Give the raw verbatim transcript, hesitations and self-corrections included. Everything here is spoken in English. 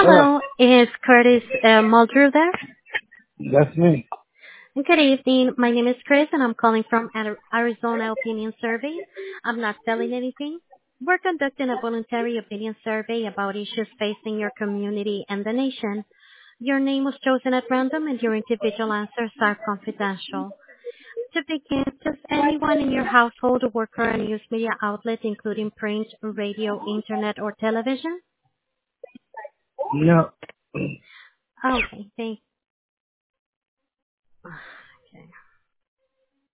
Hello, Hello, is Curtis uh, Muldrew there? that's me. Good evening. My name is Chris, and I'm calling from Ar- Arizona Opinion Survey. I'm not selling anything. We're conducting a voluntary opinion survey about issues facing your community and the nation. Your name was chosen at random, and your individual answers are confidential. To begin, does anyone in your household work for a news media outlet, including print, radio, internet, or television? No, Okay, thank